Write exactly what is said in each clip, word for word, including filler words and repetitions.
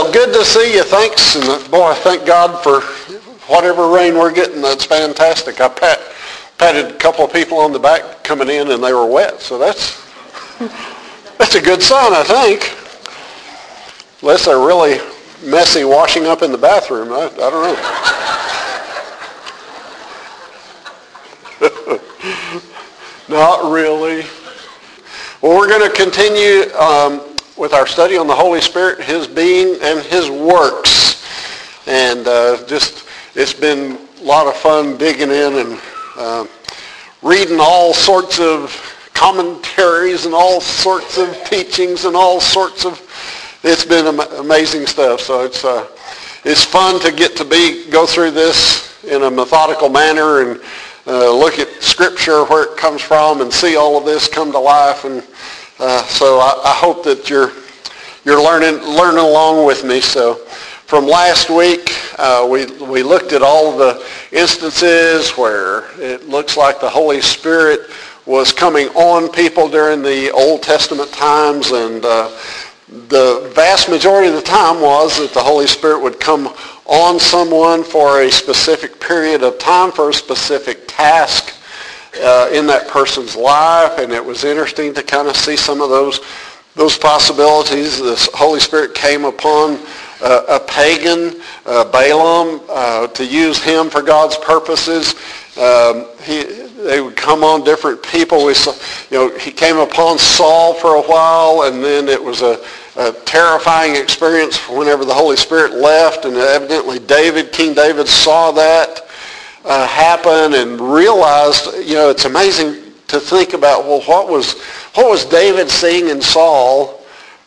Well, good to see you. Thanks. And boy, thank God for whatever rain we're getting. That's fantastic. I pat, patted a couple of people on the back coming in and they were wet. So that's that's a good sign, I think. Unless they're really messy washing up in the bathroom. I, I don't know. Not really. Well, we're going to continue um, with our study on the Holy Spirit, His being, and His works. And uh, just, it's been a lot of fun digging in and uh, reading all sorts of commentaries and all sorts of teachings and all sorts of, it's been am- amazing stuff. So it's uh, it's fun to get to be go through this in a methodical manner and uh, look at Scripture, where it comes from, and see all of this come to life. And uh, so I, I hope that you're you're learning learning along with me. So from last week, uh, we we looked at all of the instances where it looks like the Holy Spirit was coming on people during the Old Testament times, and uh, the vast majority of the time was that the Holy Spirit would come on someone for a specific period of time, for a specific task uh, in that person's life. And it was interesting to kind of see some of those those possibilities. The Holy Spirit came upon uh, a pagan, uh, Balaam, uh, to use him for God's purposes. Um, he, they would come on different people. We saw, you know, he came upon Saul for a while, and then it was a, a terrifying experience whenever the Holy Spirit left, and evidently David, King David, saw that uh, happen and realized, you know, it's amazing to think about, well, what was what was David seeing in Saul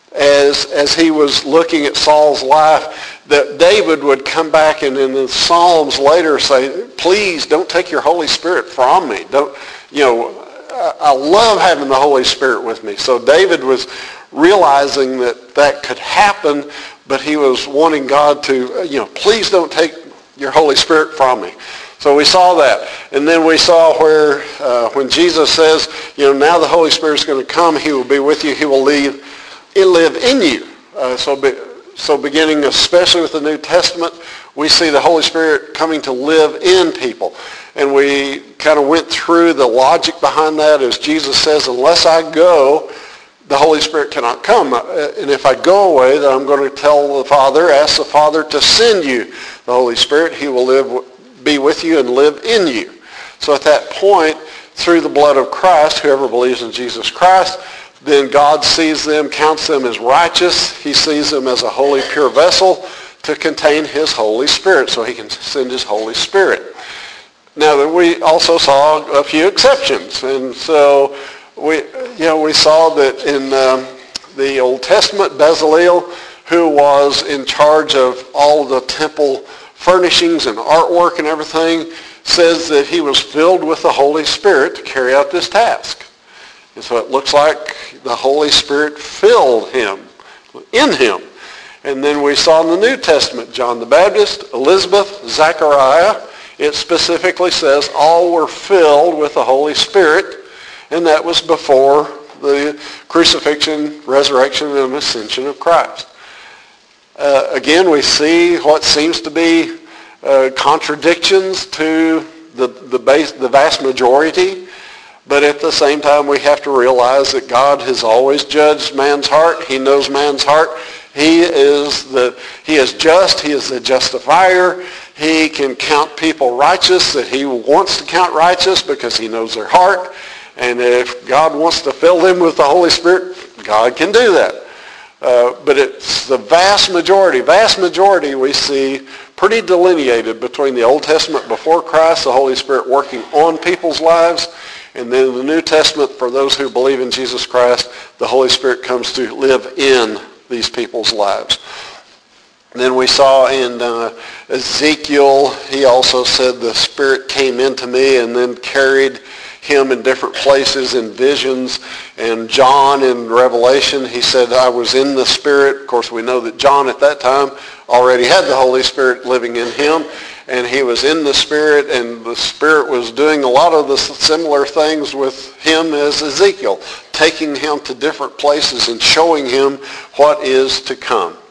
as as he was looking at Saul's life, that David would come back and in the Psalms later say, please don't take your Holy Spirit from me. Don't, you know, I, I love having the Holy Spirit with me. So David was realizing that that could happen, but he was wanting God to, you know, please don't take your Holy Spirit from me. So we saw that. And then we saw where uh, when Jesus says, you know, now the Holy Spirit's going to come, he will be with you, he will leave, he'll live in you. Uh, so be, So beginning especially with the New Testament, we see the Holy Spirit coming to live in people. And we kind of went through the logic behind that, as Jesus says, unless I go, the Holy Spirit cannot come. And if I go away, then I'm going to tell the Father, ask the Father to send you the Holy Spirit. He will live, be with you and live in you. So at that point, through the blood of Christ, whoever believes in Jesus Christ, then God sees them, counts them as righteous. He sees them as a holy, pure vessel to contain his Holy Spirit, so he can send his Holy Spirit. Now, we also saw a few exceptions. And so, we, you know, we saw that in um, the Old Testament, Bezalel, who was in charge of all the temple furnishings and artwork and everything, says that he was filled with the Holy Spirit to carry out this task. And so it looks like the Holy Spirit filled him, in him. And then we saw in the New Testament, John the Baptist, Elizabeth, Zechariah, it specifically says all were filled with the Holy Spirit, and that was before the crucifixion, resurrection, and ascension of Christ. Uh, again, we see what seems to be uh, contradictions to the, the, base, the vast majority. But at the same time, we have to realize that God has always judged man's heart. He knows man's heart. He is the He is just. He is the justifier. He can count people righteous that he wants to count righteous because he knows their heart. And if God wants to fill them with the Holy Spirit, God can do that. Uh, but it's the vast majority, vast majority we see pretty delineated between the Old Testament before Christ, the Holy Spirit working on people's lives, and then in the New Testament, for those who believe in Jesus Christ, the Holy Spirit comes to live in these people's lives. And then we saw in uh, Ezekiel, he also said the Spirit came into me and then carried him in different places in visions. And John in Revelation, he said, I was in the Spirit. Of course, we know that John at that time already had the Holy Spirit living in him. And he was in the Spirit, and the Spirit was doing a lot of the similar things with him as Ezekiel, taking him to different places and showing him what is to come.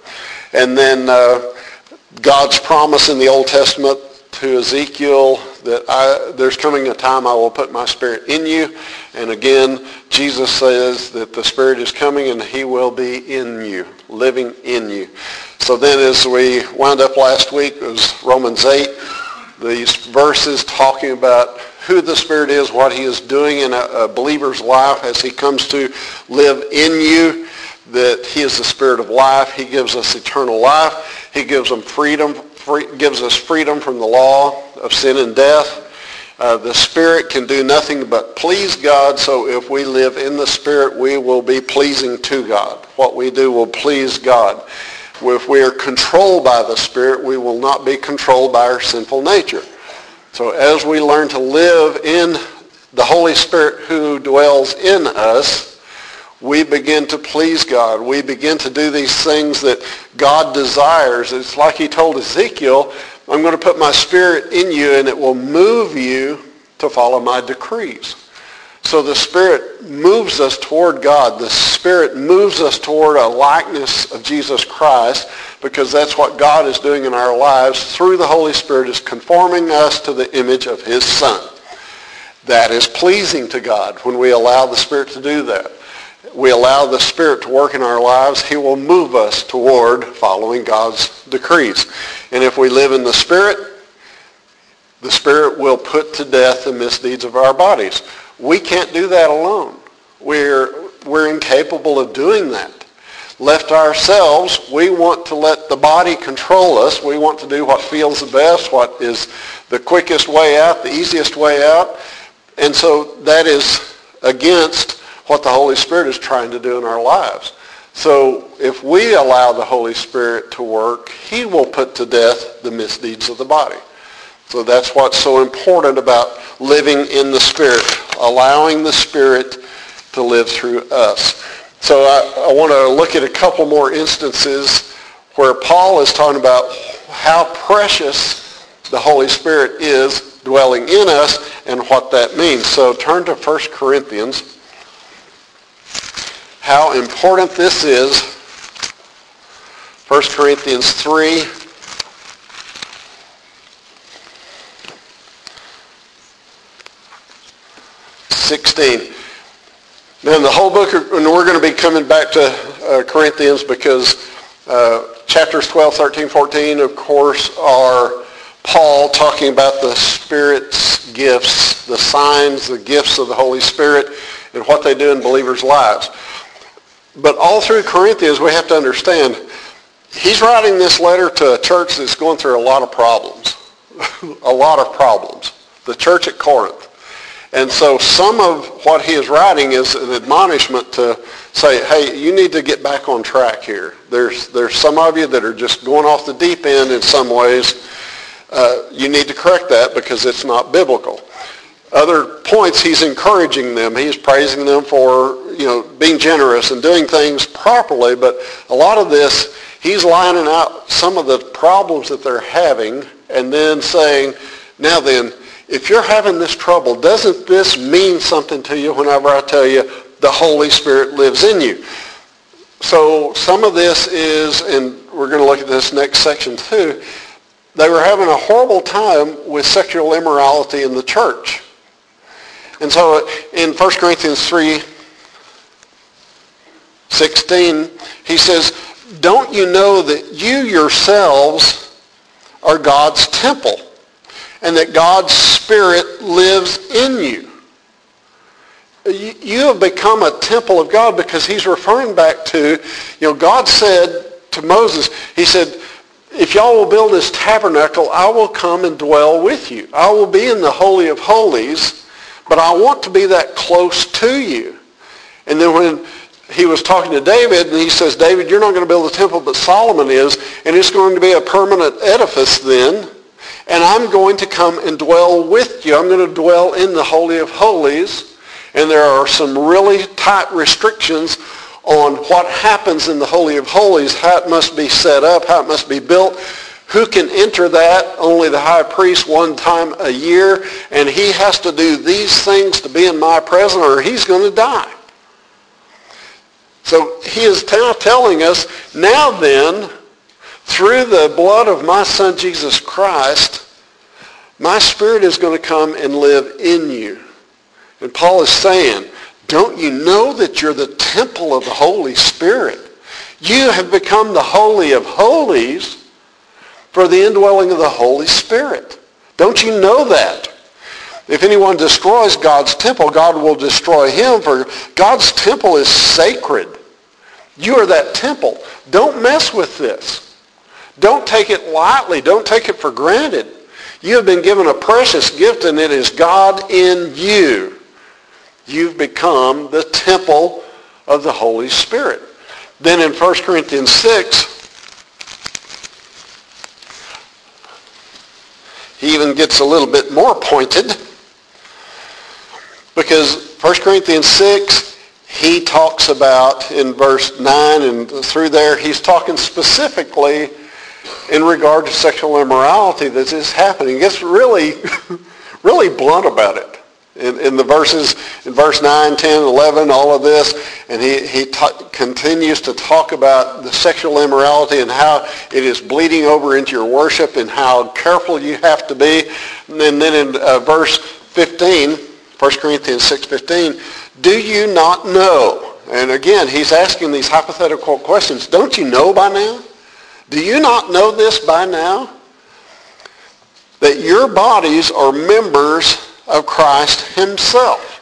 And then uh, God's promise in the Old Testament to Ezekiel that I, there's coming a time I will put my Spirit in you. And again, Jesus says that the Spirit is coming and he will be in you, living in you. So then as we wound up last week, it was Romans eight, these verses talking about who the Spirit is, what he is doing in a, a believer's life as he comes to live in you, that he is the Spirit of life. He gives us eternal life. He gives them freedom, free, gives us freedom from the law of sin and death. Uh, the Spirit can do nothing but please God, so if we live in the Spirit, we will be pleasing to God. What we do will please God. If we are controlled by the Spirit, we will not be controlled by our sinful nature. So as we learn to live in the Holy Spirit who dwells in us, we begin to please God. We begin to do these things that God desires. It's like he told Ezekiel, I'm going to put my Spirit in you and it will move you to follow my decrees. So the Spirit moves us toward God. The Spirit moves us toward a likeness of Jesus Christ because that's what God is doing in our lives through the Holy Spirit, is conforming us to the image of his Son. That is pleasing to God when we allow the Spirit to do that. We allow the Spirit to work in our lives, he will move us toward following God's decrees. And if we live in the Spirit, the Spirit will put to death the misdeeds of our bodies. We can't do that alone. We're, we're incapable of doing that. Left to ourselves, we want to let the body control us. We want to do what feels the best, what is the quickest way out, the easiest way out. And so that is against what the Holy Spirit is trying to do in our lives. So if we allow the Holy Spirit to work, he will put to death the misdeeds of the body. So that's what's so important about living in the Spirit, allowing the Spirit to live through us. So I, I want to look at a couple more instances where Paul is talking about how precious the Holy Spirit is dwelling in us and what that means. So turn to First Corinthians. How important this is. First Corinthians three. sixteen. Now the whole book, and we're going to be coming back to uh, Corinthians because uh, chapters twelve, thirteen, fourteen, of course, are Paul talking about the Spirit's gifts, the signs, the gifts of the Holy Spirit, and what they do in believers' lives. But all through Corinthians, we have to understand, he's writing this letter to a church that's going through a lot of problems. a lot of problems. The church at Corinth. And so some of what he is writing is an admonishment to say, hey, you need to get back on track here. There's there's some of you that are just going off the deep end in some ways. Uh, you need to correct that because it's not biblical. Other points, he's encouraging them. He's praising them for, you know, being generous and doing things properly. But a lot of this, he's lining out some of the problems that they're having and then saying, now then, if you're having this trouble, doesn't this mean something to you whenever I tell you the Holy Spirit lives in you? So some of this is, and we're going to look at this next section too, they were having a horrible time with sexual immorality in the church. And so in First Corinthians three sixteen, he says, don't you know that you yourselves are God's temple? And that God's Spirit lives in you. You have become a temple of God because he's referring back to, you know, God said to Moses, he said, if y'all will build this tabernacle, I will come and dwell with you. I will be in the Holy of Holies, but I want to be that close to you. And then when he was talking to David, and he says, David, you're not going to build a temple, but Solomon is, and it's going to be a permanent edifice then. And I'm going to come and dwell with you. I'm going to dwell in the Holy of Holies. And there are some really tight restrictions on what happens in the Holy of Holies, how it must be set up, how it must be built, who can enter that. Only the high priest one time a year. And he has to do these things to be in my presence or he's going to die. So he is now telling us, now then, through the blood of my son Jesus Christ, my Spirit is going to come and live in you. And Paul is saying, don't you know that you're the temple of the Holy Spirit? You have become the Holy of Holies for the indwelling of the Holy Spirit. Don't you know that? If anyone destroys God's temple, God will destroy him, for God's temple is sacred. You are that temple. Don't mess with this. Don't take it lightly. Don't take it for granted. You have been given a precious gift, and it is God in you. You've become the temple of the Holy Spirit. Then in First Corinthians six, he even gets a little bit more pointed, because First Corinthians six, he talks about in verse nine and through there, he's talking specifically in regard to sexual immorality that is happening. He gets really, really blunt about it. In, in the verses, in verse nine, ten, eleven, all of this, and he, he ta- continues to talk about the sexual immorality and how it is bleeding over into your worship and how careful you have to be. And then, then in uh, verse fifteen, First Corinthians six fifteen, do you not know? And again, he's asking these hypothetical questions. Don't you know by now? Do you not know this by now? That your bodies are members of Christ himself.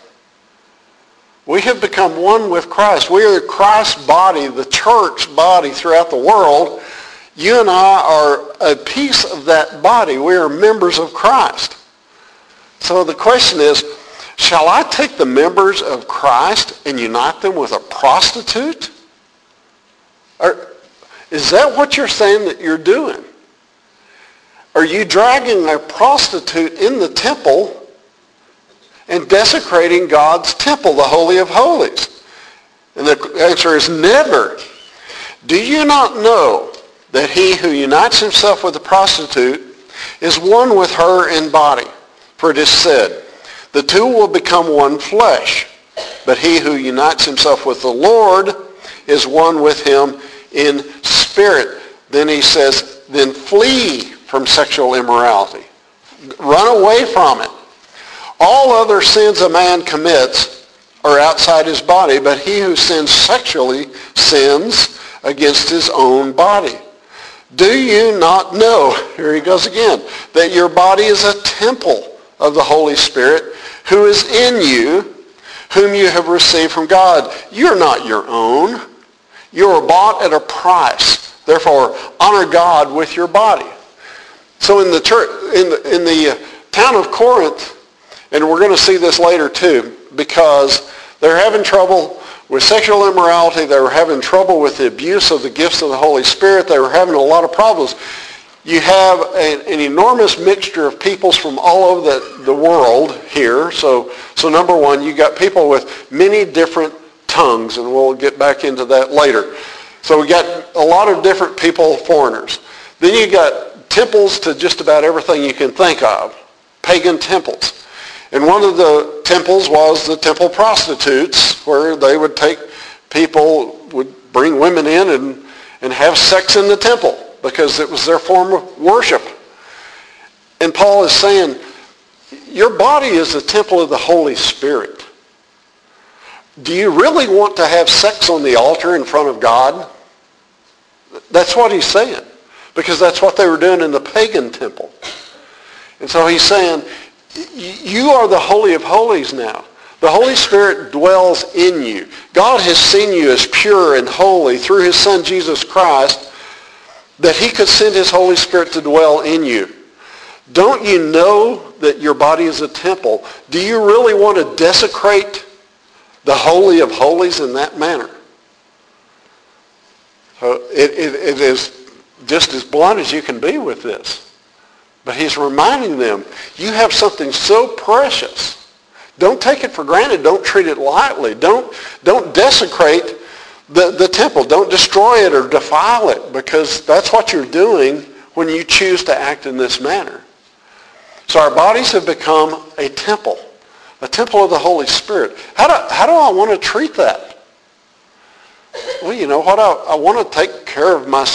We have become one with Christ. We are Christ's body, the church body throughout the world. You and I are a piece of that body. We are members of Christ. So the question is, shall I take the members of Christ and unite them with a prostitute? Or is that what you're saying that you're doing? Are you dragging a prostitute in the temple and desecrating God's temple, the Holy of Holies? And the answer is never. Do you not know that he who unites himself with a prostitute is one with her in body? For it is said, the two will become one flesh. But he who unites himself with the Lord is one with him in spirit. Then he says, then flee from sexual immorality. Run away from it. All other sins a man commits are outside his body, but he who sins sexually sins against his own body. Do you not know, here he goes again, that your body is a temple of the Holy Spirit who is in you, whom you have received from God? You're not your own. You are bought at a price. Therefore, honor God with your body. So in the church, in the, in the town of Corinth, and we're going to see this later too, because they're having trouble with sexual immorality. They were having trouble with the abuse of the gifts of the Holy Spirit. They were having a lot of problems. You have an, an enormous mixture of peoples from all over the, the world here. So, so number one, you got people with many different tongues, and we'll get back into that later. So we got a lot of different people, foreigners. Then you got temples to just about everything you can think of, pagan temples. And one of the temples was the temple prostitutes, where they would take people, would bring women in and, and have sex in the temple because it was their form of worship. And Paul is saying, your body is the temple of the Holy Spirit. Do you really want to have sex on the altar in front of God? That's what he's saying, because that's what they were doing in the pagan temple. And so he's saying, you are the Holy of Holies now. The Holy Spirit dwells in you. God has seen you as pure and holy through his Son Jesus Christ, that he could send his Holy Spirit to dwell in you. Don't you know that your body is a temple? Do you really want to desecrate the Holy of Holies in that manner? So it, it, it is just as blunt as you can be with this. But he's reminding them, you have something so precious. Don't take it for granted. Don't treat it lightly. Don't, don't desecrate the, the temple. Don't destroy it or defile it, because that's what you're doing when you choose to act in this manner. So our bodies have become a temple, a temple of the Holy Spirit. How do, how do I want to treat that? Well, you know what? I, I want to take care of myself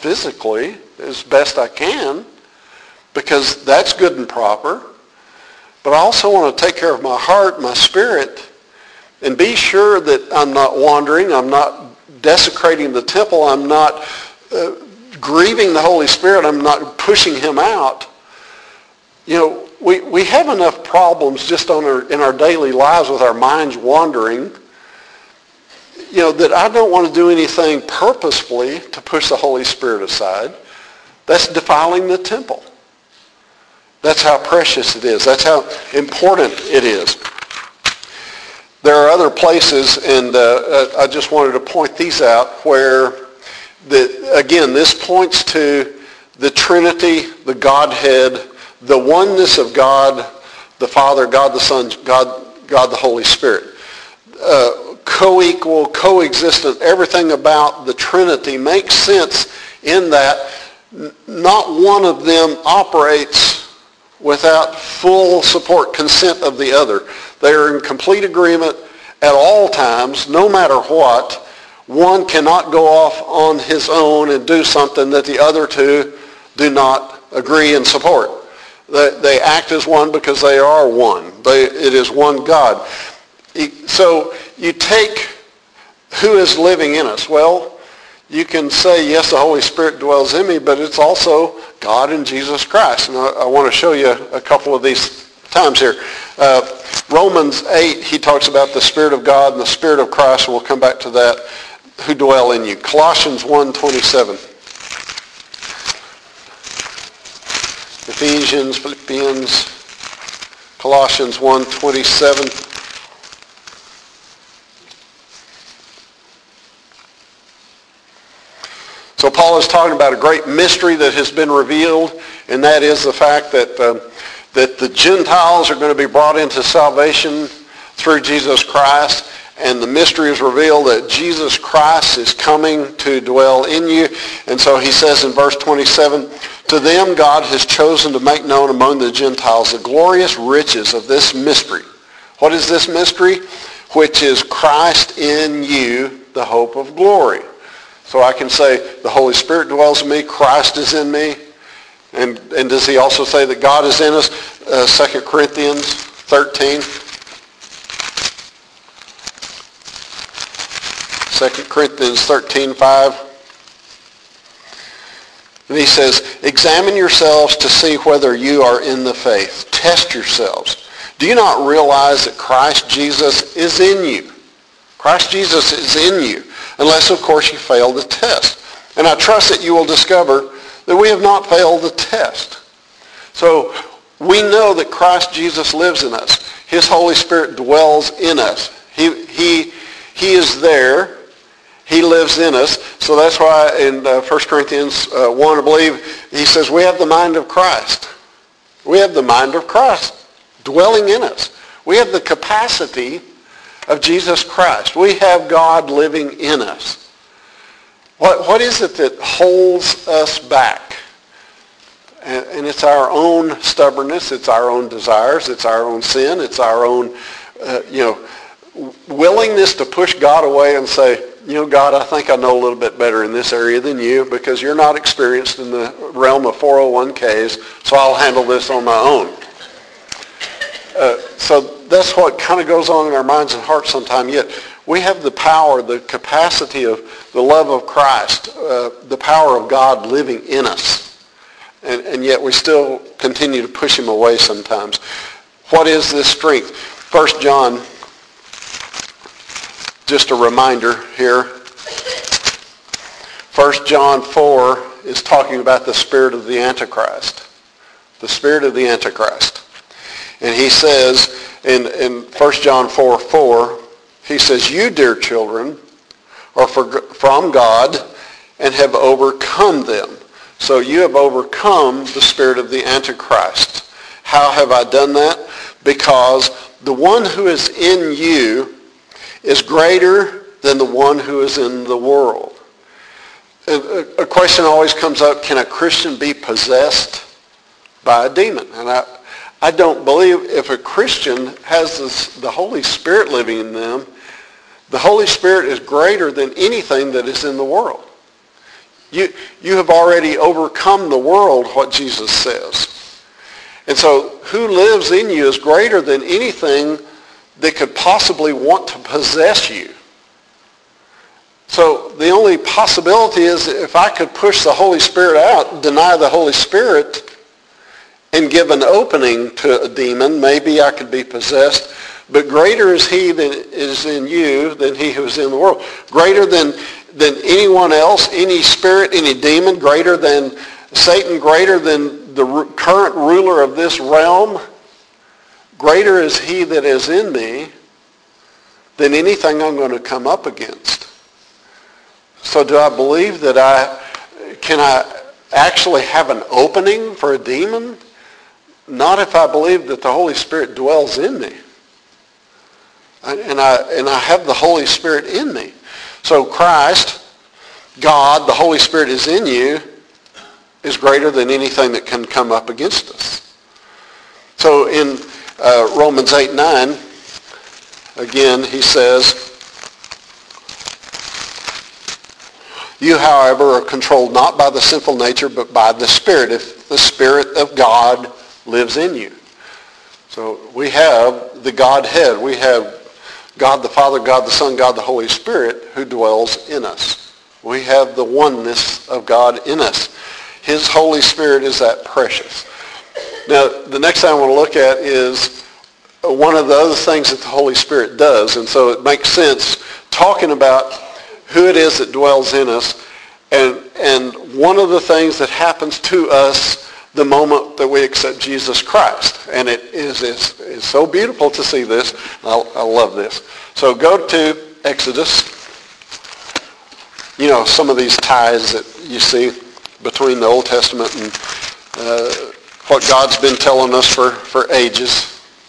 physically as best I can, because that's good and proper. But I also want to take care of my heart, my spirit, and be sure that I'm not wandering, I'm not desecrating the temple, I'm not uh, grieving the Holy Spirit, I'm not pushing him out. You know, we, we have enough problems just on our, in our daily lives with our minds wandering, you know, that I don't want to do anything purposefully to push the Holy Spirit aside. That's defiling the temple. That's how precious it is. That's how important it is. There are other places, and uh, I just wanted to point these out, where, the, again, this points to the Trinity, the Godhead, the oneness of God, the Father, God the Son, God, God the Holy Spirit. Uh, co-equal, coexistent, everything about the Trinity makes sense in that not one of them operates without full support, consent of the other. They are in complete agreement at all times, no matter what. One cannot go off on his own and do something that the other two do not agree and support. They, they act as one because they are one. They, it is one God. So you take who is living in us. Well, you can say, yes, the Holy Spirit dwells in me, but it's also God and Jesus Christ. And I, I want to show you a couple of these times here. Uh, Romans eight, he talks about the Spirit of God and the Spirit of Christ, and we'll come back to that, who dwell in you. Colossians one twenty-seven. Ephesians, Philippians, Colossians one twenty-seven. So Paul is talking about a great mystery that has been revealed, and that is the fact that uh, that the Gentiles are going to be brought into salvation through Jesus Christ, and the mystery is revealed that Jesus Christ is coming to dwell in you. And so he says in verse twenty-seven, to them God has chosen to make known among the Gentiles the glorious riches of this mystery. What is this mystery? Which is Christ in you, the hope of glory. So I can say the Holy Spirit dwells in me, Christ is in me. And, and does he also say that God is in us? Uh, Second Corinthians thirteen. Second Corinthians thirteen five. And he says, examine yourselves to see whether you are in the faith. Test yourselves. Do you not realize that Christ Jesus is in you? Christ Jesus is in you, unless, of course, you fail the test. And I trust that you will discover that we have not failed the test. So we know that Christ Jesus lives in us. His Holy Spirit dwells in us. He, he, he is there. He lives in us. So that's why in uh, First Corinthians uh, one, I believe, he says we have the mind of Christ. We have the mind of Christ dwelling in us. We have the capacity of Jesus Christ. We have God living in us. What, what is it that holds us back? And, and it's our own stubbornness. It's our own desires. It's our own sin. It's our own, uh, you know, willingness to push God away and say, you know, God, I think I know a little bit better in this area than you because you're not experienced in the realm of four oh one k's, so I'll handle this on my own. Uh, so that's what kind of goes on in our minds and hearts sometimes. Yet we have the power, the capacity of the love of Christ, uh, the power of God living in us. And, and yet we still continue to push him away sometimes. What is this strength? First John, just a reminder here. First John four is talking about the spirit of the Antichrist. The spirit of the Antichrist. And he says in, in First John four four, he says, you, dear children, are for, from God and have overcome them. So you have overcome the spirit of the Antichrist. How have I done that? Because the one who is in you is greater than the one who is in the world. A, a question always comes up, can a Christian be possessed by a demon? And I, I don't believe if a Christian has this, the Holy Spirit living in them, the Holy Spirit is greater than anything that is in the world. You, you have already overcome the world, what Jesus says. And so who lives in you is greater than anything that could possibly want to possess you. So the only possibility is if I could push the Holy Spirit out, deny the Holy Spirit, and give an opening to a demon, maybe I could be possessed. But greater is he that is in you than he who is in the world. Greater than, than anyone else, any spirit, any demon, greater than Satan, greater than the current ruler of this realm. Greater is he that is in me than anything I'm going to come up against. So do I believe that I, can I actually have an opening for a demon? Not if I believe that the Holy Spirit dwells in me. And I, and I have the Holy Spirit in me. So Christ, God, the Holy Spirit is in you, is greater than anything that can come up against us. So in uh, Romans eight nine, again, he says, you, however, are controlled not by the sinful nature, but by the Spirit, if the Spirit of God lives in you. So we have the Godhead. We have God the Father, God the Son, God the Holy Spirit who dwells in us. We have the oneness of God in us. His Holy Spirit is that precious. Now, the next thing I want to look at is one of the other things that the Holy Spirit does. And so it makes sense talking about who it is that dwells in us. And, and one of the things that happens to us the moment that we accept Jesus Christ. And it is, is, is so beautiful to see this. I, I love this. So go to Exodus. You know, some of these ties that you see between the Old Testament and uh, what God's been telling us for, for ages.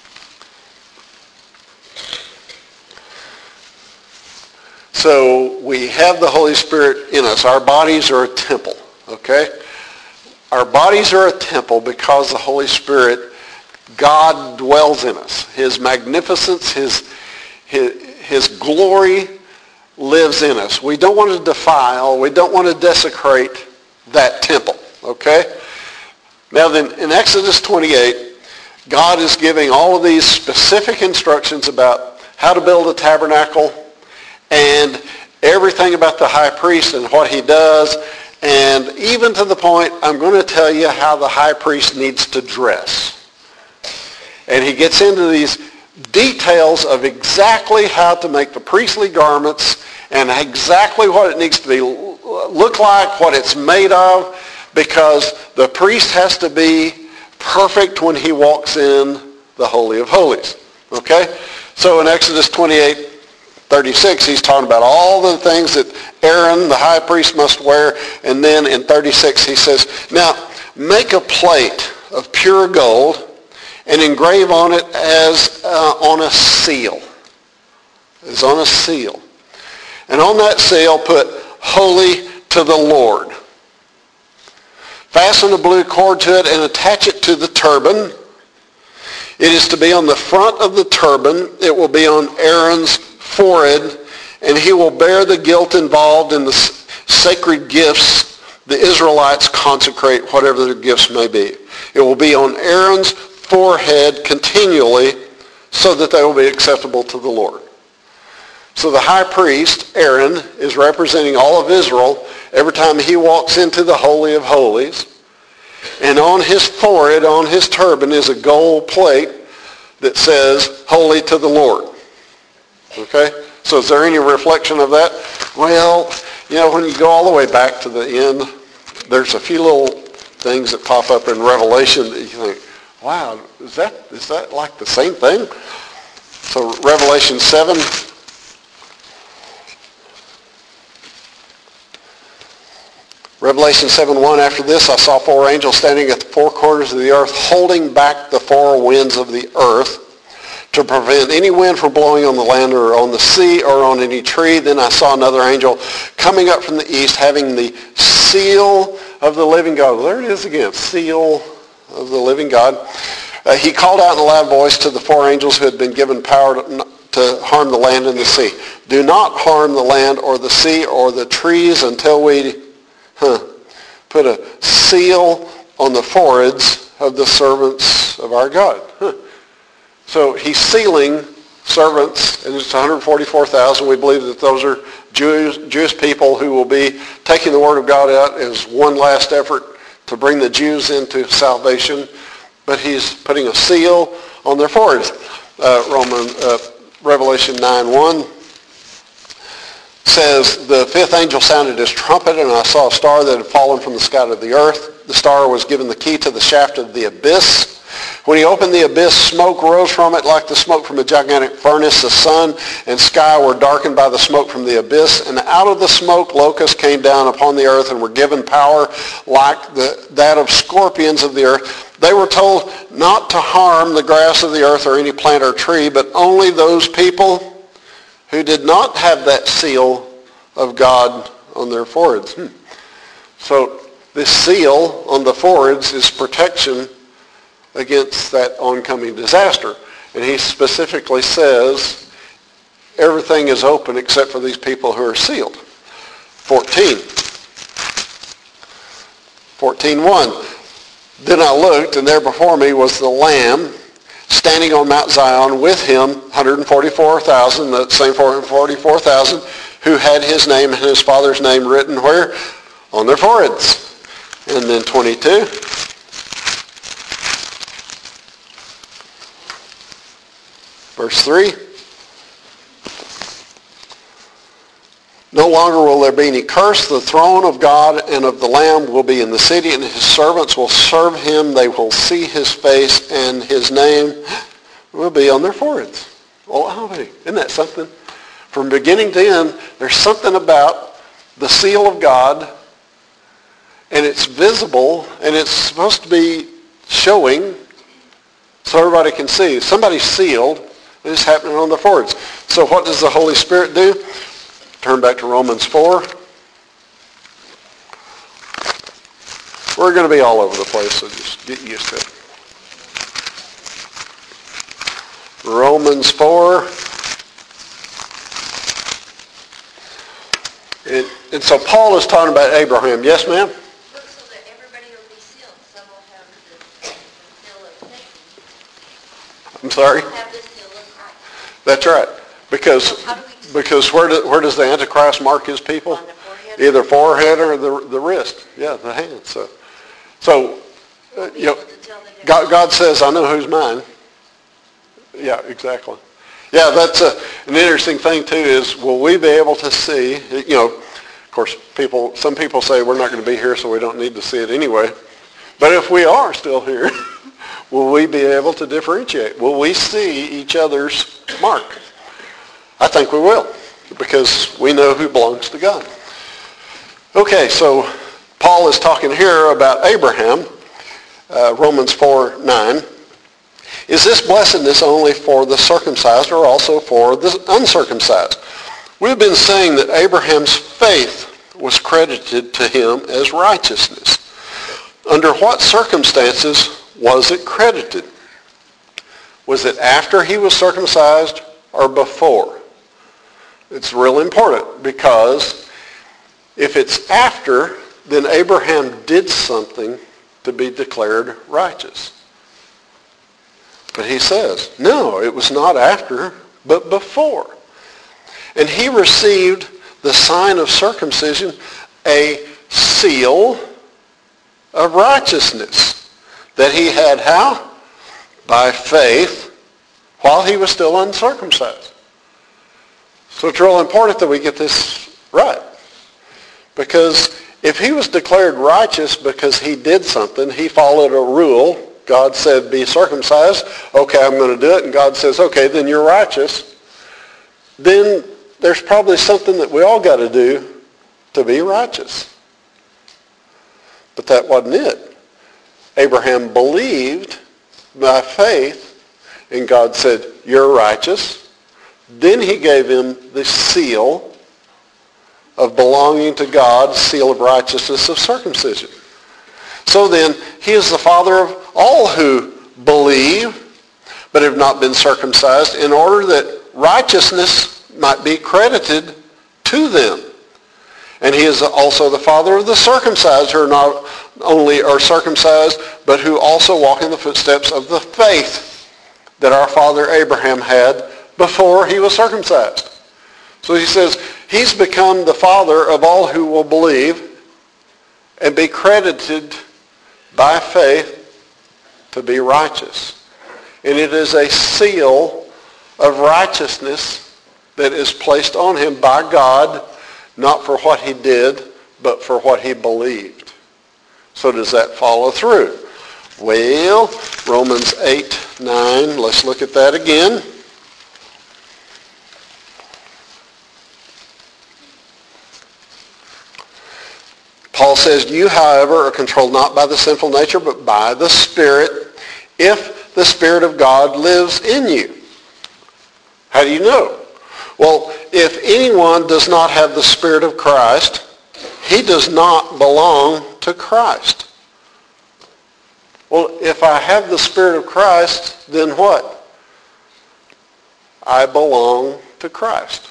So we have the Holy Spirit in us. Our bodies are a temple, okay? Our bodies are a temple because the Holy Spirit, God dwells in us. His magnificence, his, his, his glory lives in us. We don't want to defile, we don't want to desecrate that temple, okay? Now then, in Exodus twenty-eight, God is giving all of these specific instructions about how to build a tabernacle and everything about the high priest and what he does. And even to the point, I'm going to tell you how the high priest needs to dress. And he gets into these details of exactly how to make the priestly garments and exactly what it needs to be look like, what it's made of, because the priest has to be perfect when he walks in the Holy of Holies. Okay? So in Exodus twenty-eight, thirty-six, he's talking about all the things that Aaron, the high priest, must wear. And then in thirty-six, he says, now make a plate of pure gold and engrave on it as uh, on a seal. As on a seal. And on that seal put holy to the Lord. Fasten a blue cord to it and attach it to the turban. It is to be on the front of the turban. It will be on Aaron's forehead, and he will bear the guilt involved in the sacred gifts the Israelites consecrate, whatever their gifts may be. It will be on Aaron's forehead continually so that they will be acceptable to the Lord. So the high priest, Aaron, is representing all of Israel every time he walks into the Holy of Holies. And on his forehead, on his turban, is a gold plate that says, holy to the Lord. Okay? So is there any reflection of that? Well, you know, when you go all the way back to the end, there's a few little things that pop up in Revelation that you think, wow, is that is that like the same thing? So Revelation seven. Revelation seven one, after this I saw four angels standing at the four corners of the earth, holding back the four winds of the earth to prevent any wind from blowing on the land or on the sea or on any tree. Then I saw another angel coming up from the east, having the seal of the living God. Well, there it is again, seal of the living God. Uh, he called out in a loud voice to the four angels who had been given power to, to harm the land and the sea. Do not harm the land or the sea or the trees until we Huh. Put a seal on the foreheads of the servants of our God. Huh. So he's sealing servants, and it's one hundred forty-four thousand. We believe that those are Jewish, Jewish people who will be taking the word of God out as one last effort to bring the Jews into salvation. But he's putting a seal on their foreheads. Uh, Roman, uh, Revelation nine one says, the fifth angel sounded his trumpet, and I saw a star that had fallen from the sky to the earth. The star was given the key to the shaft of the abyss. When he opened the abyss, smoke rose from it like the smoke from a gigantic furnace. The sun and sky were darkened by the smoke from the abyss. And out of the smoke, locusts came down upon the earth and were given power like the, that of scorpions of the earth. They were told not to harm the grass of the earth or any plant or tree, but only those people who did not have that seal of God on their foreheads. Hmm. So this seal on the foreheads is protection against that oncoming disaster. And he specifically says everything is open except for these people who are sealed. fourteen. fourteen one. Then I looked, and there before me was the Lamb standing on Mount Zion, with him one hundred forty-four thousand, that same one hundred forty-four thousand, who had his name and his Father's name written where? On their foreheads. And then twenty-two. Verse three. No longer will there be any curse. The throne of God and of the Lamb will be in the city, and his servants will serve him. They will see his face, and his name will be on their foreheads. Oh, isn't that something? From beginning to end, there's something about the seal of God, and it's visible, and it's supposed to be showing so everybody can see. Somebody's sealed, and it's happening on their foreheads. So what does the Holy Spirit do? Turn back to Romans four. We're going to be all over the place, so just get used to it. Romans four. And, and so Paul is talking about Abraham. Yes, ma'am? So that everybody will be sealed. Some will have the, the seal of Satan. I'm sorry? Some will have the seal of Christ. That's right. Because So how do we because where, do, where does the Antichrist mark his people? On the forehead? Either forehead or the the wrist. Yeah, the hand. So, so uh, you know, God, God says, I know who's mine. Yeah, exactly. Yeah, that's a, an interesting thing too, is will we be able to see, you know, of course, people, some people say we're not going to be here, so we don't need to see it anyway. But if we are still here, will we be able to differentiate? Will we see each other's mark? I think we will, because we know who belongs to God. Okay, so Paul is talking here about Abraham, uh, Romans four nine. Is this blessedness only for the circumcised or also for the uncircumcised? We've been saying that Abraham's faith was credited to him as righteousness. Under what circumstances was it credited? Was it after he was circumcised or before? It's real important, because if it's after, then Abraham did something to be declared righteous. But he says, no, it was not after, but before. And he received the sign of circumcision, a seal of righteousness that he had how? By faith while he was still uncircumcised. So it's real important that we get this right. Because if he was declared righteous because he did something, he followed a rule, God said be circumcised, okay, I'm going to do it, and God says, okay, then you're righteous, then there's probably something that we all got to do to be righteous. But that wasn't it. Abraham believed by faith, and God said, you're righteous. Then he gave him the seal of belonging to God, seal of righteousness of circumcision. So then, he is the father of all who believe, but have not been circumcised, in order that righteousness might be credited to them. And he is also the father of the circumcised, who are not only are circumcised, but who also walk in the footsteps of the faith that our father Abraham had before he was circumcised. So he says, he's become the father of all who will believe and be credited by faith to be righteous. And it is a seal of righteousness that is placed on him by God, not for what he did, but for what he believed. So does that follow through? Well, Romans eight, nine, let's look at that again. Paul says, you, however, are controlled not by the sinful nature, but by the Spirit, if the Spirit of God lives in you. How do you know? Well, if anyone does not have the Spirit of Christ, he does not belong to Christ. Well, if I have the Spirit of Christ, then what? I belong to Christ.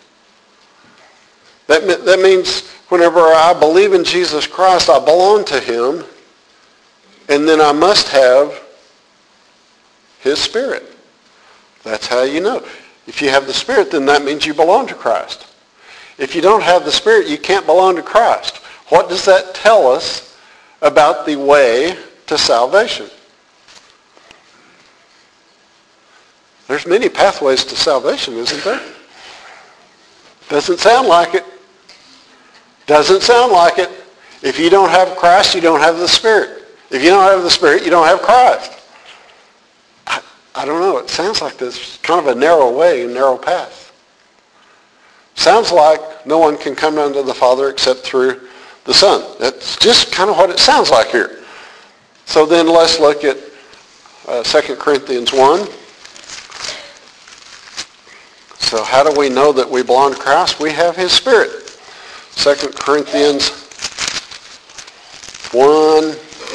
That, that means whenever I believe in Jesus Christ, I belong to him, and then I must have his Spirit. That's how you know. If you have the Spirit, then that means you belong to Christ. If you don't have the Spirit, you can't belong to Christ. What does that tell us about the way to salvation? There's many pathways to salvation, isn't there? Doesn't sound like it. Doesn't sound like it. If you don't have Christ, you don't have the Spirit. If you don't have the Spirit, you don't have Christ. I, I don't know. It sounds like this kind of a narrow way, a narrow path. Sounds like no one can come unto the Father except through the Son. That's just kind of what it sounds like here. So then let's look at uh, Second Corinthians one. So how do we know that we belong to Christ? We have his Spirit. Second Corinthians one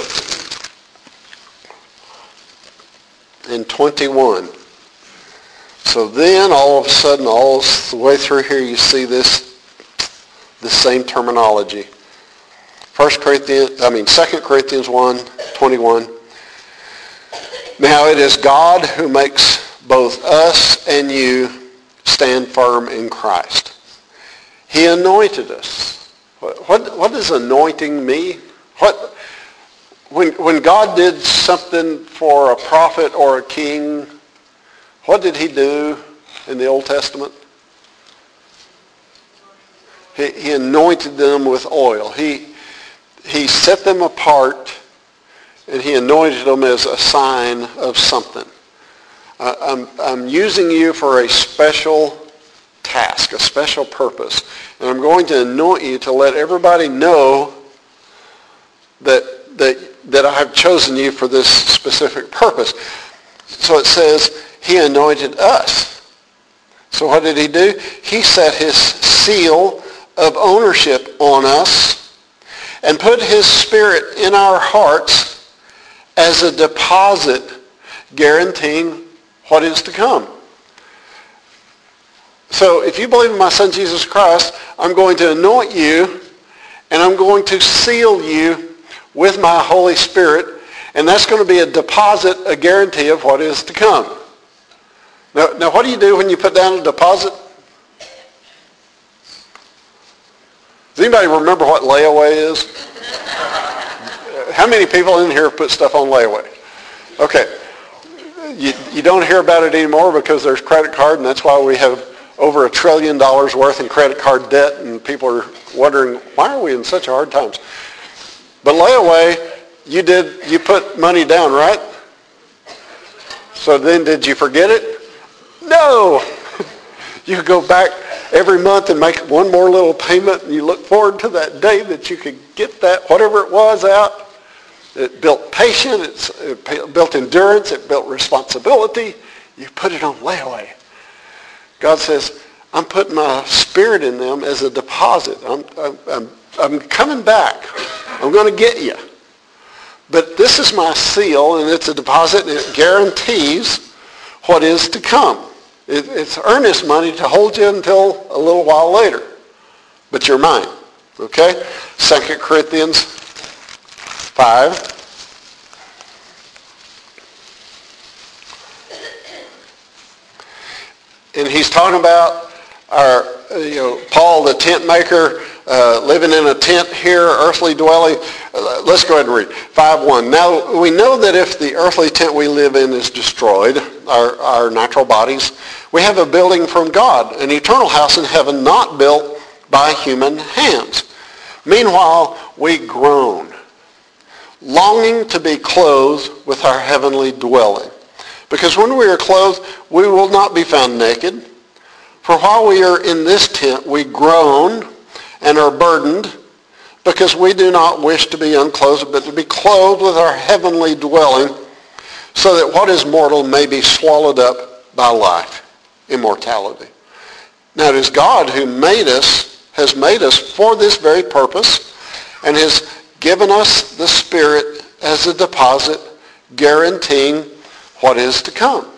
and twenty-one. So then all of a sudden, all the way through here, you see this, this same terminology. First Corinthians, I mean Second Corinthians one, twenty-one. Now it is God who makes both us and you stand firm in Christ. He anointed us. What, what, what does anointing mean? What, when, when God did something for a prophet or a king, what did he do in the Old Testament? He, he anointed them with oil. He, he set them apart, and he anointed them as a sign of something. Uh, I'm, I'm using you for a special task, a special purpose. And I'm going to anoint you to let everybody know that, that, that I have chosen you for this specific purpose. So it says, he anointed us. So what did he do? He set his seal of ownership on us and put his Spirit in our hearts as a deposit guaranteeing what is to come. So if you believe in my Son Jesus Christ, I'm going to anoint you and I'm going to seal you with my Holy Spirit, and that's going to be a deposit, a guarantee of what is to come. Now, now what do you do when you put down a deposit? Does anybody remember what layaway is? How many people in here put stuff on layaway? Okay. You, you don't hear about it anymore because there's credit card, and that's why we have over a trillion dollars worth in credit card debt, and people are wondering, why are we in such hard times? But layaway, you did, you put money down, right? So then did you forget it? No. You go back every month and make one more little payment, and you look forward to that day that you could get that, whatever it was, out. It built patience, it built endurance, it built responsibility. You put it on layaway. God says, I'm putting my Spirit in them as a deposit. I'm, I'm, I'm, I'm coming back. I'm going to get you. But this is my seal, and it's a deposit, and it guarantees what is to come. It, it's earnest money to hold you until a little while later. But you're mine. Okay? Second Corinthians five. And he's talking about our, you know, Paul, the tent maker, uh, living in a tent here, earthly dwelling. Uh, let's go ahead and read. five one. Now, we know that if the earthly tent we live in is destroyed, our, our natural bodies, we have a building from God, an eternal house in heaven not built by human hands. Meanwhile, we groan, longing to be clothed with our heavenly dwelling. Because when we are clothed, we will not be found naked. For while we are in this tent, we groan and are burdened, because we do not wish to be unclothed, but to be clothed with our heavenly dwelling, so that what is mortal may be swallowed up by life, immortality. Now it is God who made us, has made us for this very purpose, and has given us the Spirit as a deposit, guaranteeing what is to come.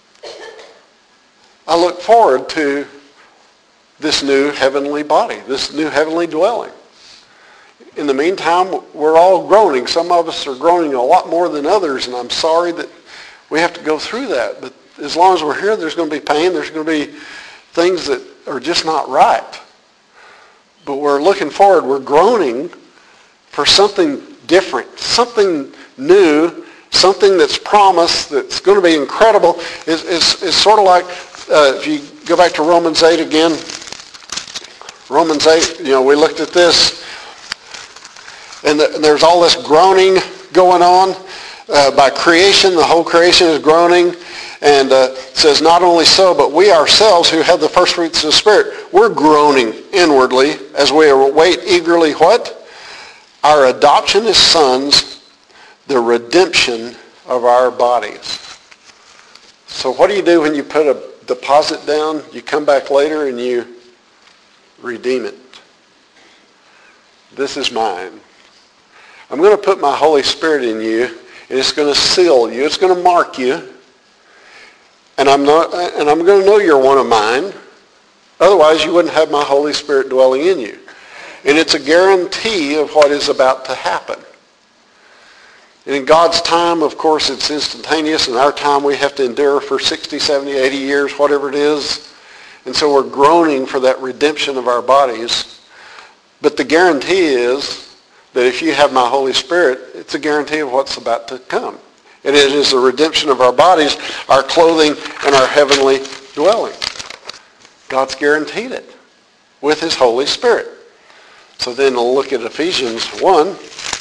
I look forward to this new heavenly body, this new heavenly dwelling. In the meantime, we're all groaning. Some of us are groaning a lot more than others, and I'm sorry that we have to go through that. But as long as we're here, there's going to be pain. There's going to be things that are just not right. But we're looking forward. We're groaning for something different, something new, something that's promised, that's going to be incredible. It's, it's, it's sort of like, uh, if you go back to Romans eight again, Romans eight, you know, we looked at this, and, the, and there's all this groaning going on. Uh, by creation, the whole creation is groaning, and uh, it says, not only so, but we ourselves who have the first fruits of the Spirit, we're groaning inwardly as we await eagerly what? Our adoption as sons, the redemption of our bodies. So what do you do when you put a deposit down? You come back later and you redeem it. This is mine. I'm going to put my Holy Spirit in you, and it's going to seal you. It's going to mark you. And I'm not, and I'm going to know you're one of mine. Otherwise, you wouldn't have my Holy Spirit dwelling in you. And it's a guarantee of what is about to happen. And in God's time, of course, it's instantaneous. In our time, we have to endure for sixty, seventy, eighty years, whatever it is. And so we're groaning for that redemption of our bodies. But the guarantee is that if you have my Holy Spirit, it's a guarantee of what's about to come. And it is the redemption of our bodies, our clothing, and our heavenly dwelling. God's guaranteed it with his Holy Spirit. So then we'll look at Ephesians one.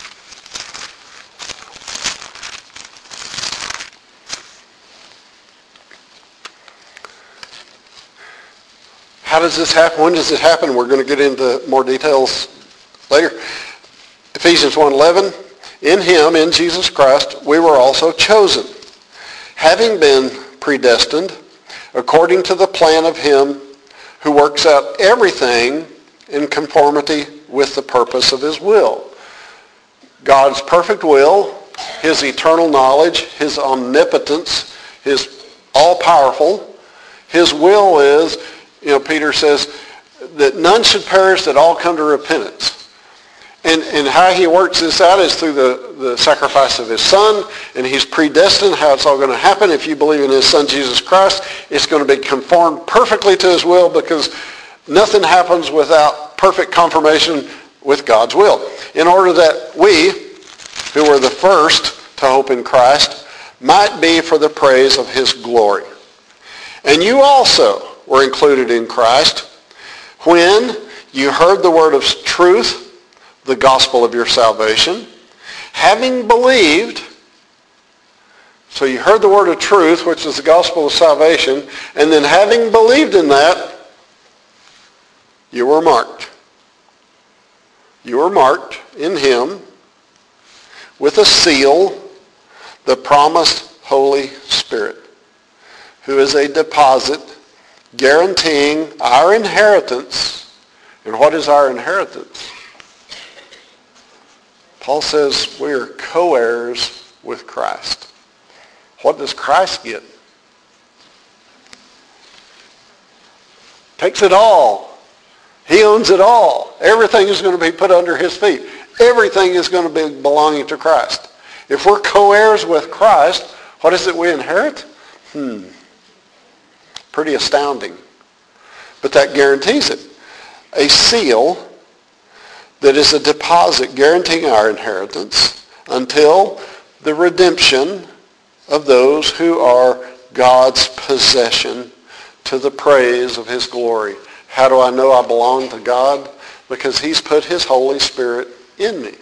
How does this happen? When does it happen? We're going to get into more details later. Ephesians one eleven. In him, in Jesus Christ, we were also chosen, having been predestined according to the plan of him who works out everything in conformity with the purpose of his will. God's perfect will, his eternal knowledge, his omnipotence, his all-powerful. His will is, you know, Peter says, that none should perish, that all come to repentance. And, and how he works this out is through the, the sacrifice of his son, and he's predestined how it's all going to happen. If you believe in his son, Jesus Christ, it's going to be conformed perfectly to his will, because nothing happens without perfect confirmation with God's will. In order that we, who were the first to hope in Christ, might be for the praise of his glory. And you also were included in Christ when you heard the word of truth, the gospel of your salvation, having believed. So you heard the word of truth, which is the gospel of salvation, and then having believed in that, you were marked. You were marked in him with a seal, the promised Holy Spirit, who is a deposit guaranteeing our inheritance. And what is our inheritance? Paul says we are co-heirs with Christ. What does Christ get? Takes it all. He owns it all. Everything is going to be put under his feet. Everything is going to be belonging to Christ. If we're co-heirs with Christ, what is it we inherit? Hmm. Pretty astounding. But that guarantees it. A seal that is a deposit guaranteeing our inheritance until the redemption of those who are God's possession to the praise of his glory. How do I know I belong to God? Because he's put his Holy Spirit in me.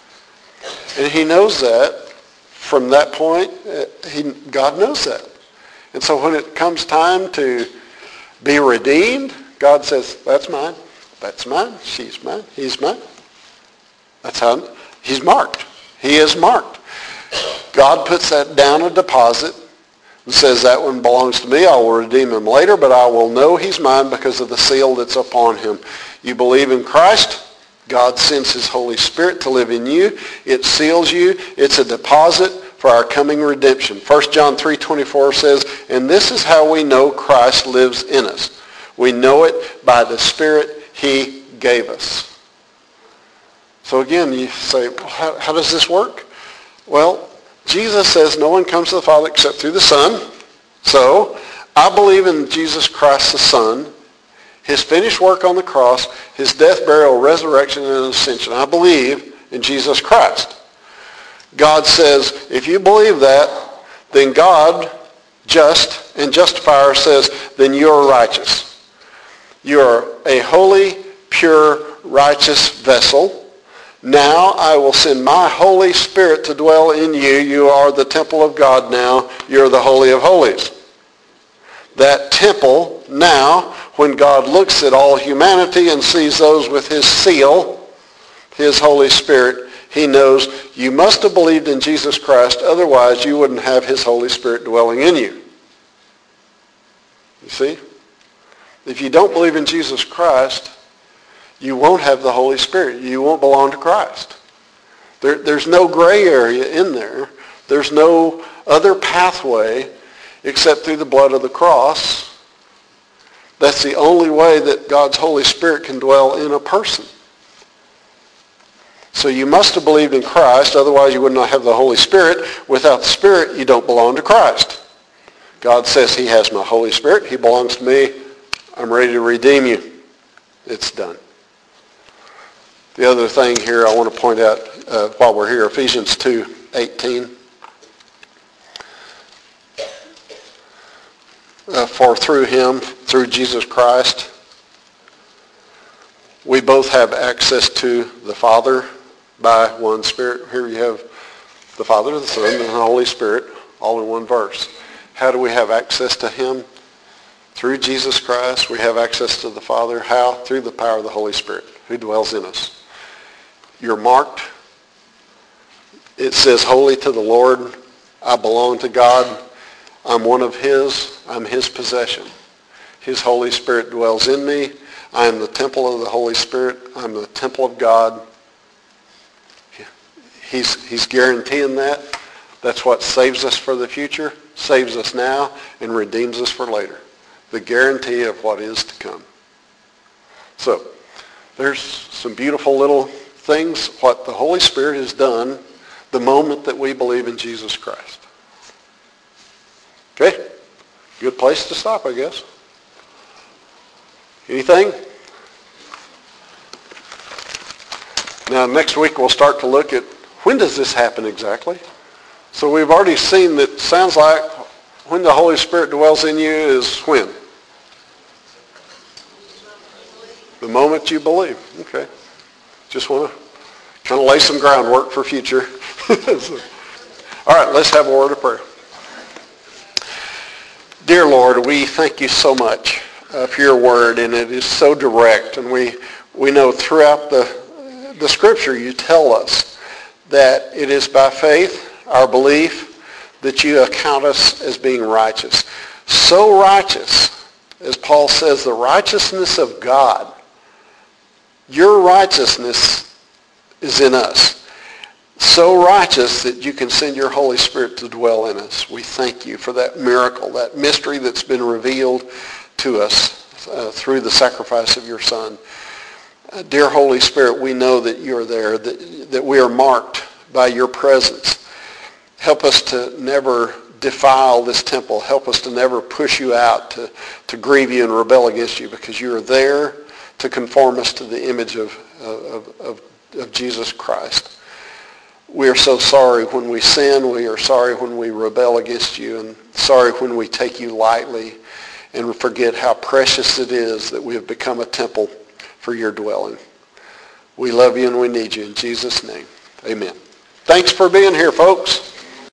And he knows that. From that point, he, God knows that. And so when it comes time to be redeemed, God says, that's mine, that's mine, she's mine, he's mine. That's how he's marked. He is marked. God puts that down a deposit and says that one belongs to me. I will redeem him later, but I will know he's mine because of the seal that's upon him. You believe in Christ, God sends his Holy Spirit to live in you. It seals you. It's a deposit for our coming redemption. First John three twenty-four says, and this is how we know Christ lives in us. We know it by the Spirit he gave us. So again, you say, well, how, how does this work? Well, Jesus says no one comes to the Father except through the Son. So I believe in Jesus Christ the Son, his finished work on the cross, his death, burial, resurrection, and ascension. I believe in Jesus Christ. God says, if you believe that, then God, just and justifier, says, then you're righteous. You're a holy, pure, righteous vessel. Now I will send my Holy Spirit to dwell in you. You are the temple of God now. You're the Holy of Holies. That temple now, when God looks at all humanity and sees those with his seal, his Holy Spirit, he knows you must have believed in Jesus Christ, otherwise you wouldn't have his Holy Spirit dwelling in you. You see? If you don't believe in Jesus Christ, you won't have the Holy Spirit. You won't belong to Christ. There, there's no gray area in there. There's no other pathway except through the blood of the cross. That's the only way that God's Holy Spirit can dwell in a person. So you must have believed in Christ, otherwise you would not have the Holy Spirit. Without the Spirit, you don't belong to Christ. God says he has my Holy Spirit. He belongs to me. I'm ready to redeem you. It's done. The other thing here I want to point out uh, while we're here, Ephesians two eighteen. Uh, for through him, through Jesus Christ, we both have access to the Father by one Spirit. Here you have the Father, the Son, and the Holy Spirit all in one verse. How do we have access to him? Through Jesus Christ, we have access to the Father. How? Through the power of the Holy Spirit who dwells in us. You're marked. It says, holy to the Lord. I belong to God. I'm one of his. I'm his possession. His Holy Spirit dwells in me. I am the temple of the Holy Spirit. I'm the temple of God. He's, he's guaranteeing that. That's what saves us for the future, saves us now, and redeems us for later. The guarantee of what is to come. So, there's some beautiful little things, what the Holy Spirit has done the moment that we believe in Jesus Christ. Okay? Good place to stop, I guess. Anything? Now, next week we'll start to look at when does this happen exactly? So we've already seen that it sounds like when the Holy Spirit dwells in you is when? The moment you believe. Okay. Just want to kind of lay some groundwork for future. All right, let's have a word of prayer. Dear Lord, we thank you so much uh, for your word, and it is so direct. And we, we know throughout the, the scripture you tell us that it is by faith, our belief, that you account us as being righteous. So righteous, as Paul says, the righteousness of God. Your righteousness is in us. So righteous that you can send your Holy Spirit to dwell in us. We thank you for that miracle, that mystery that's been revealed to us uh, through the sacrifice of your Son. Uh, dear Holy Spirit, we know that you're there, that, that we are marked by your presence. Help us to never defile this temple. Help us to never push you out, to, to grieve you and rebel against you, because you are there to conform us to the image of, of, of, of Jesus Christ. We are so sorry when we sin. We are sorry when we rebel against you, and sorry when we take you lightly and forget how precious it is that we have become a temple for your dwelling. We love you and we need you. In Jesus' name, amen. Thanks for being here, folks.